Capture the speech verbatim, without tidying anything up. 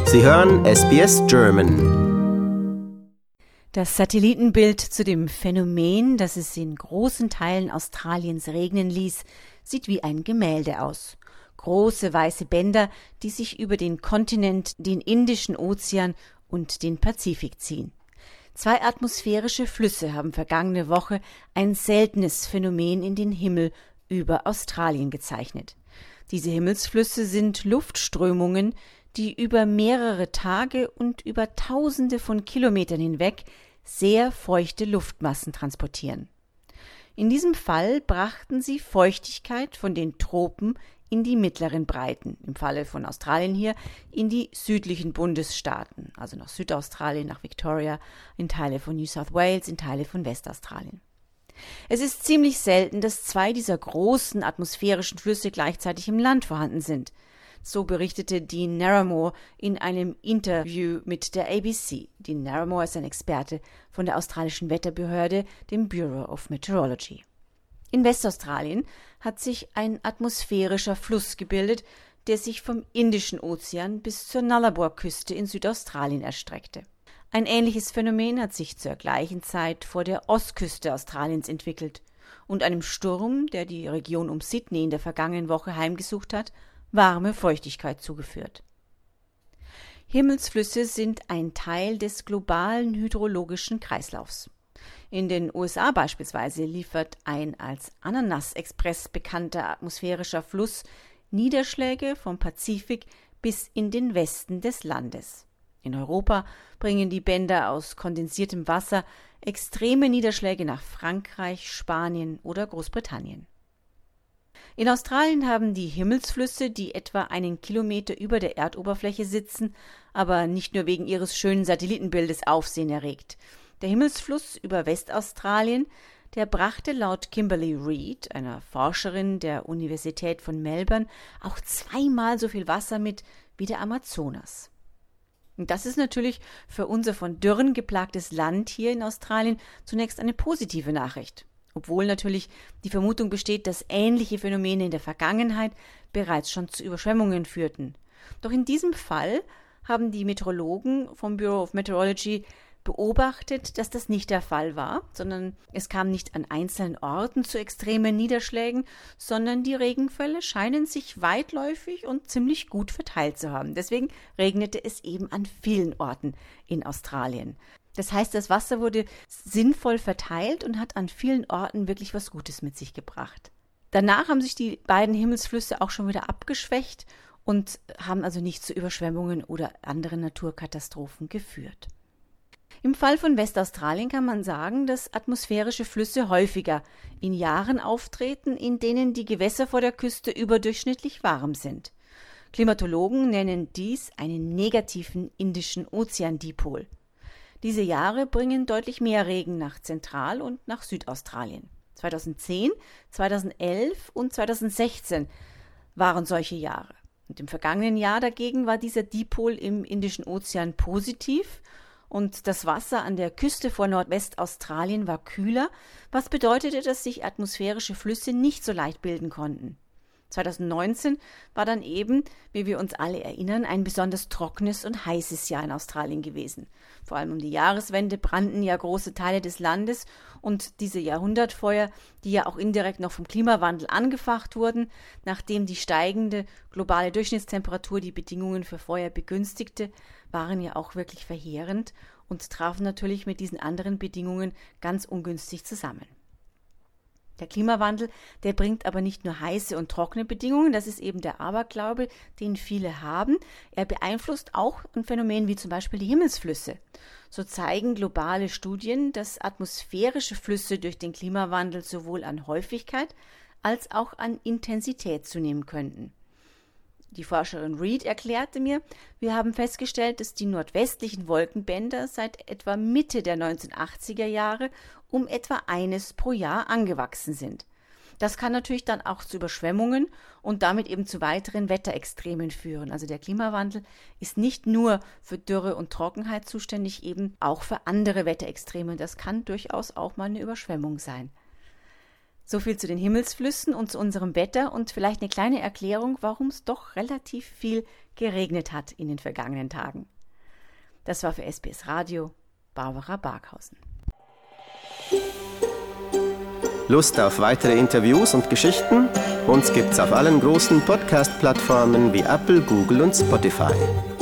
Sie hören S B S German. Das Satellitenbild zu dem Phänomen, das es in großen Teilen Australiens regnen ließ, sieht wie ein Gemälde aus. Große weiße Bänder, die sich über den Kontinent, den Indischen Ozean und den Pazifik ziehen. Zwei atmosphärische Flüsse haben vergangene Woche ein seltenes Phänomen in den Himmel über Australien gezeichnet. Diese Himmelsflüsse sind Luftströmungen, die über mehrere Tage und über Tausende von Kilometern hinweg sehr feuchte Luftmassen transportieren. In diesem Fall brachten sie Feuchtigkeit von den Tropen in die mittleren Breiten, im Falle von Australien hier in die südlichen Bundesstaaten, also nach Südaustralien, nach Victoria, in Teile von New South Wales, in Teile von Westaustralien. Es ist ziemlich selten, dass zwei dieser großen atmosphärischen Flüsse gleichzeitig im Land vorhanden sind. So berichtete Dean Narramore in einem Interview mit der A B C. Dean Narramore ist ein Experte von der australischen Wetterbehörde, dem Bureau of Meteorology. In Westaustralien hat sich ein atmosphärischer Fluss gebildet, der sich vom Indischen Ozean bis zur Nullarbor-Küste in Südaustralien erstreckte. Ein ähnliches Phänomen hat sich zur gleichen Zeit vor der Ostküste Australiens entwickelt und einem Sturm, der die Region um Sydney in der vergangenen Woche heimgesucht hat, warme Feuchtigkeit zugeführt. Himmelsflüsse sind ein Teil des globalen hydrologischen Kreislaufs. In den U S A beispielsweise liefert ein als Ananas-Express bekannter atmosphärischer Fluss Niederschläge vom Pazifik bis in den Westen des Landes. In Europa bringen die Bänder aus kondensiertem Wasser extreme Niederschläge nach Frankreich, Spanien oder Großbritannien. In Australien haben die Himmelsflüsse, die etwa einen Kilometer über der Erdoberfläche sitzen, aber nicht nur wegen ihres schönen Satellitenbildes Aufsehen erregt. Der Himmelsfluss über Westaustralien, der brachte laut Kimberly Reid, einer Forscherin der Universität von Melbourne, auch zweimal so viel Wasser mit wie der Amazonas. Und das ist natürlich für unser von Dürren geplagtes Land hier in Australien zunächst eine positive Nachricht. Obwohl natürlich die Vermutung besteht, dass ähnliche Phänomene in der Vergangenheit bereits schon zu Überschwemmungen führten. Doch in diesem Fall haben die Meteorologen vom Bureau of Meteorology beobachtet, dass das nicht der Fall war, sondern es kam nicht an einzelnen Orten zu extremen Niederschlägen, sondern die Regenfälle scheinen sich weitläufig und ziemlich gut verteilt zu haben. Deswegen regnete es eben an vielen Orten in Australien. Das heißt, das Wasser wurde sinnvoll verteilt und hat an vielen Orten wirklich was Gutes mit sich gebracht. Danach haben sich die beiden Himmelsflüsse auch schon wieder abgeschwächt und haben also nicht zu Überschwemmungen oder anderen Naturkatastrophen geführt. Im Fall von Westaustralien kann man sagen, dass atmosphärische Flüsse häufiger in Jahren auftreten, in denen die Gewässer vor der Küste überdurchschnittlich warm sind. Klimatologen nennen dies einen negativen Indischen Ozeandipol. Diese Jahre bringen deutlich mehr Regen nach Zentral- und nach Südaustralien. zweitausendzehn, zweitausendelf und zweitausendsechzehn waren solche Jahre. Und im vergangenen Jahr dagegen war dieser Dipol im Indischen Ozean positiv und das Wasser an der Küste vor Nordwestaustralien war kühler, was bedeutete, dass sich atmosphärische Flüsse nicht so leicht bilden konnten. zweitausendneunzehn war dann eben, wie wir uns alle erinnern, ein besonders trockenes und heißes Jahr in Australien gewesen. Vor allem um die Jahreswende brannten ja große Teile des Landes und diese Jahrhundertfeuer, die ja auch indirekt noch vom Klimawandel angefacht wurden, nachdem die steigende globale Durchschnittstemperatur die Bedingungen für Feuer begünstigte, waren ja auch wirklich verheerend und trafen natürlich mit diesen anderen Bedingungen ganz ungünstig zusammen. Der Klimawandel, der bringt aber nicht nur heiße und trockene Bedingungen, das ist eben der Aberglaube, den viele haben. Er beeinflusst auch ein Phänomen wie zum Beispiel die Himmelsflüsse. So zeigen globale Studien, dass atmosphärische Flüsse durch den Klimawandel sowohl an Häufigkeit als auch an Intensität zunehmen könnten. Die Forscherin Reid erklärte mir, wir haben festgestellt, dass die nordwestlichen Wolkenbänder seit etwa Mitte der neunzehnhundertachtziger Jahre um etwa eines pro Jahr angewachsen sind. Das kann natürlich dann auch zu Überschwemmungen und damit eben zu weiteren Wetterextremen führen. Also der Klimawandel ist nicht nur für Dürre und Trockenheit zuständig, eben auch für andere Wetterextreme. Das kann durchaus auch mal eine Überschwemmung sein. So viel zu den Himmelsflüssen und zu unserem Wetter und vielleicht eine kleine Erklärung, warum es doch relativ viel geregnet hat in den vergangenen Tagen. Das war für S B S Radio Barbara Barkhausen. Lust auf weitere Interviews und Geschichten? Uns gibt's auf allen großen Podcast-Plattformen wie Apple, Google und Spotify.